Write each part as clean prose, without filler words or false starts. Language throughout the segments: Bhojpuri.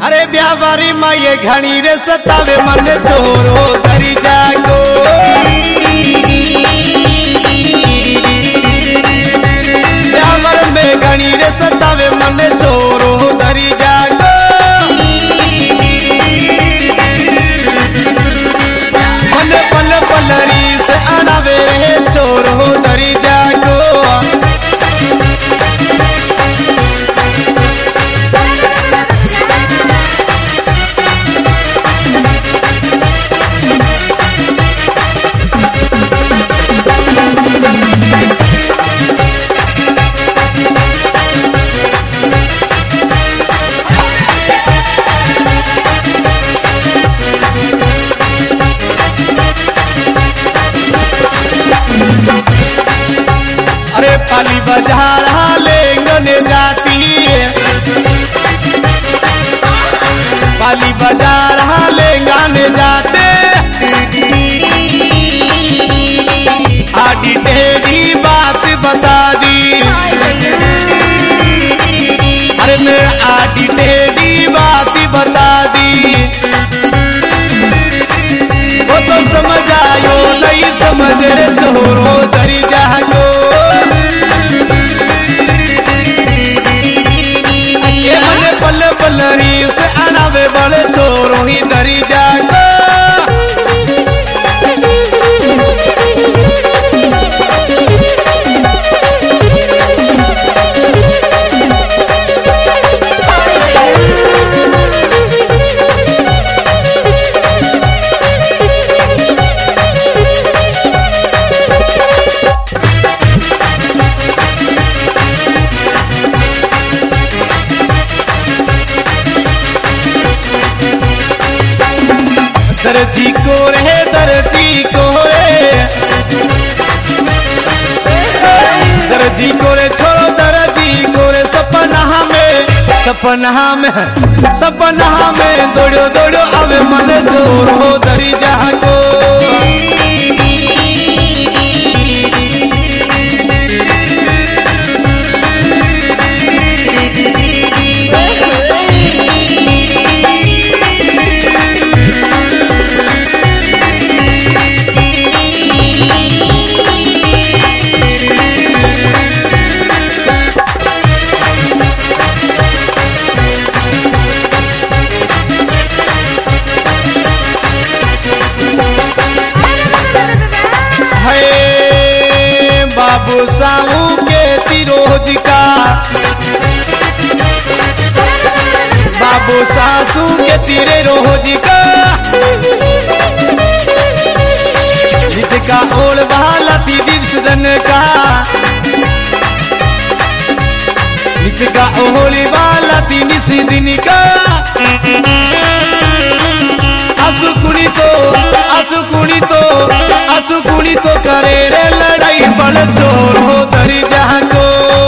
अरे ब्यावारी माये घणी रे सतावे मन चोरो धरी जागो। ब्यावर में घणी रे सतावे मन चोरो धरी जागो। मन पल पलरी से अड़ावे रे चोरो धरी जागो। अरे पाली बाजार लेंगने जाती है, पाली बाजार लेंगने जाते। आधी तेरी बात बता दी, अरे मैं आधी तेरी बात बता दी। वो तो समझ आयो नहीं समझ रे चोरो धरी जागो। पल पलरी से अड़ावे बड़े चोरो ही धरी जागो। दर्जी को रे दर्जी को रे, दर्जी को रे छोड़ो दर्जी को रे। सपना में सपना में सपना में दौड़ो दौड़ो आवे मन चोरो धरी जागो। बाबू साहू के तिरोज का, बाबू सासू के तिरे रोज का। जिसका ओल वाला दीदी सुदन का, जिसका ओली वाला तीन सिदिन का। असुकुड़ी तो असुकुड़ी तो असुकुड़ी तो करे रे लड़ाई बड़ चोरो धरी जागो।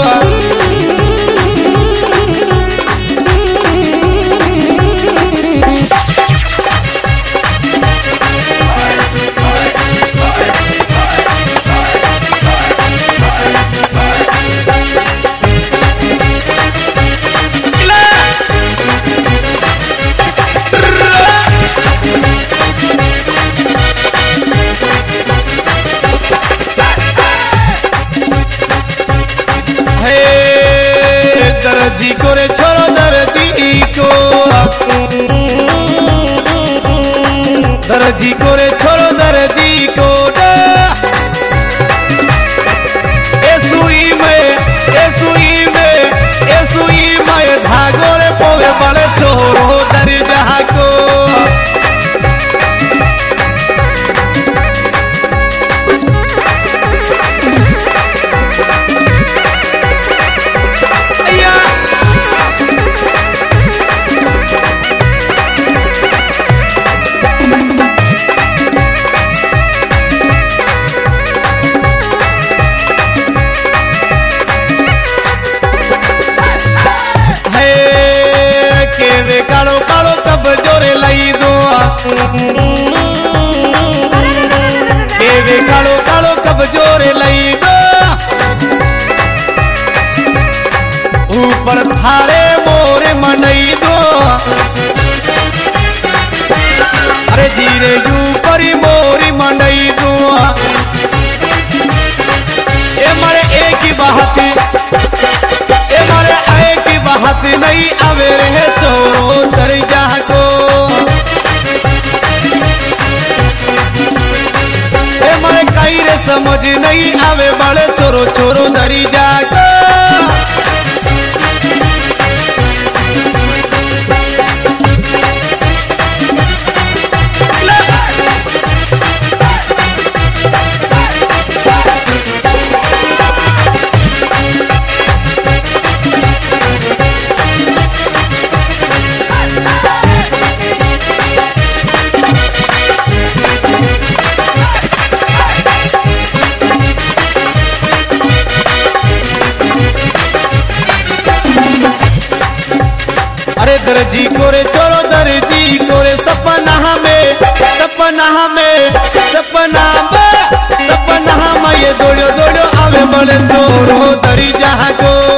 दर्जी को रे छोड़ो दर्जी को, दर्जी को रे छोड़ो दर्जी को। ए सुई में धागो रे पोवे बड़े चोरो धरी जागो। समझ नहीं आवे बड़े छोरो छोरो दरी जाको। अरे दर्जी कोरे छोरो दर्जी कोरे सपना में ये दौड़ो दौड़ो आवे बड़े छोरो दरी जाको।